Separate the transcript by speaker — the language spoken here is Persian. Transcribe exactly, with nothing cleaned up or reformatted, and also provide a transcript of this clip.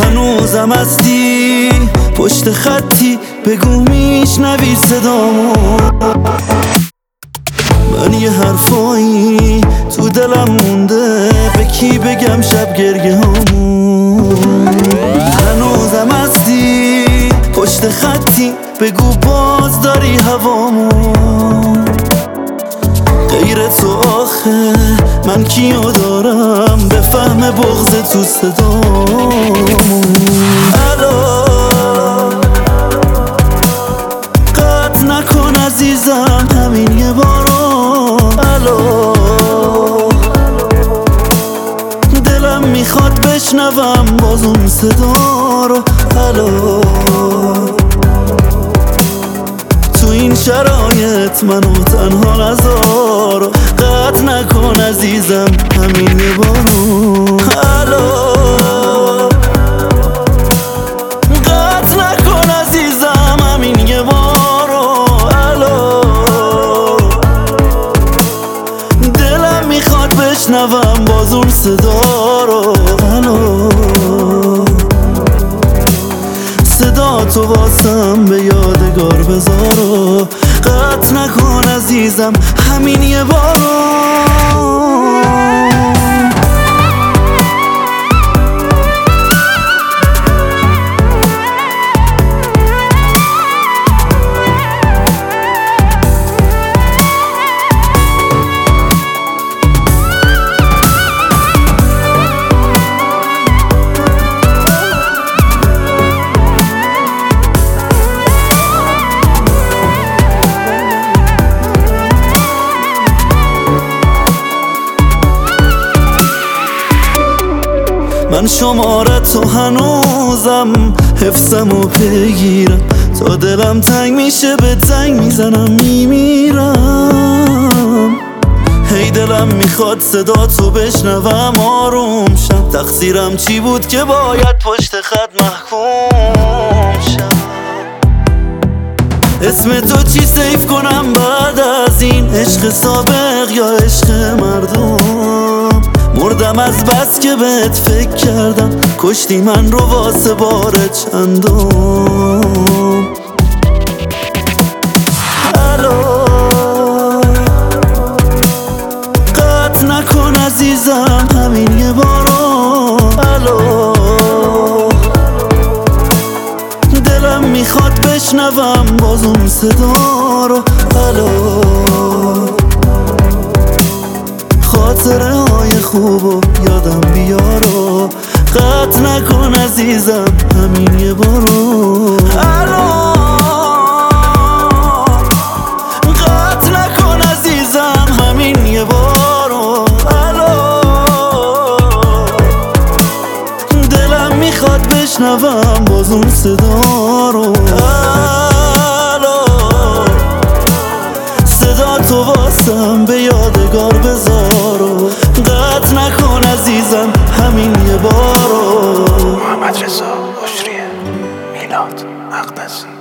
Speaker 1: هنوزم هستی پشت خطی، بگو میشنوی صدامو. من یه حرفایی تو دلم مونده، به کی بگم شب گریه هامو. هنوزم هستی پشت خطی، بگو باز داری هوامو. غیر تو آخه من کیو دارم، بفهم بغض تو صدامو. الو قطع نکن عزیزم همین یه بارو. الو دلم میخواد بشنوم باز اون صدا رو. الو تو این شرایط منو تنها نذار، قطع نکن عزیزم همین یه بارو. الو قطع نکن عزیزم همین یه بارو. الو دلم میخواد بشنوم باز اون صدا رو. الو صدا تو واسم به یادگار بذارو، قطع نکن عزیزم همین یه بارو. من شماره تو هنوزم حفظمو بگیرم، تا دلم تنگ میشه به تنگ میزنم میمیرم. هی دلم میخواد صدا تو بشنوم آروم شم، تقصیرم چی بود که باید پشت خط محکوم شم. اسم تو چی سیف کنم بعد از این، عشق سابق یا عشق مردم؟ مردم از بس که بهت فکر کردم، کشتی من رو واسه بار چندم. الو قطع نکن عزیزم همین یه بارو. الو دلم میخواد بشنوم باز اون صدا رو. الو خاطره های خوبو یادم بیارو، قطع نکن عزیزم همین یه بارو. الو قطع نکن عزیزم همین یه بارو. الو دلم میخواد بشنوم باز اون صدا رو. الو صدا تو واسم به یادگار بذارو، قطع نکن عزیزم همین یه بارو.
Speaker 2: محمد رضا بشریه، میلاد مقدس.